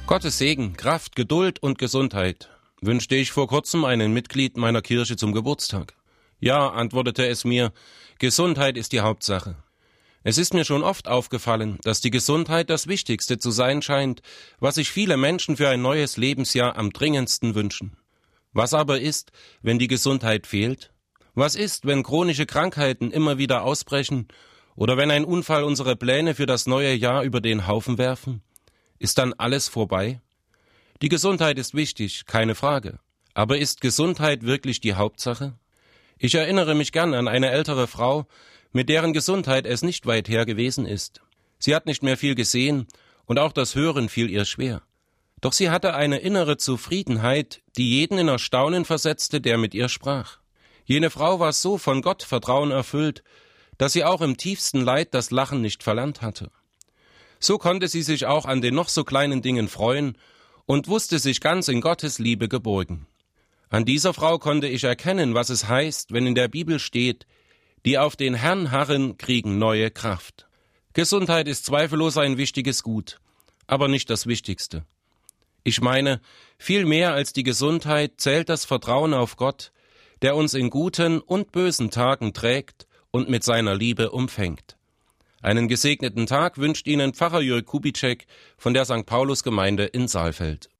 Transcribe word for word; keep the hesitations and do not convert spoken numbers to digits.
Gottes Segen, Kraft, Geduld und Gesundheit wünschte ich vor kurzem einem Mitglied meiner Kirche zum Geburtstag. Ja, antwortete es mir, Gesundheit ist die Hauptsache. Es ist mir schon oft aufgefallen, dass die Gesundheit das Wichtigste zu sein scheint, was sich viele Menschen für ein neues Lebensjahr am dringendsten wünschen. Was aber ist, wenn die Gesundheit fehlt? Was ist, wenn chronische Krankheiten immer wieder ausbrechen oder wenn ein Unfall unsere Pläne für das neue Jahr über den Haufen werfen? Ist dann alles vorbei? Die Gesundheit ist wichtig, keine Frage. Aber ist Gesundheit wirklich die Hauptsache? Ich erinnere mich gern an eine ältere Frau, mit deren Gesundheit es nicht weit her gewesen ist. Sie hat nicht mehr viel gesehen und auch das Hören fiel ihr schwer. Doch sie hatte eine innere Zufriedenheit, die jeden in Erstaunen versetzte, der mit ihr sprach. Jene Frau war so von Gottvertrauen erfüllt, dass sie auch im tiefsten Leid das Lachen nicht verlernt hatte. So konnte sie sich auch an den noch so kleinen Dingen freuen und wusste sich ganz in Gottes Liebe geborgen. An dieser Frau konnte ich erkennen, was es heißt, wenn in der Bibel steht, die auf den Herrn harren, kriegen neue Kraft. Gesundheit ist zweifellos ein wichtiges Gut, aber nicht das Wichtigste. Ich meine, viel mehr als die Gesundheit zählt das Vertrauen auf Gott, der uns in guten und bösen Tagen trägt und mit seiner Liebe umfängt. Einen gesegneten Tag wünscht Ihnen Pfarrer Jörg Kubitschek von der Sankt Paulus Gemeinde in Saalfeld.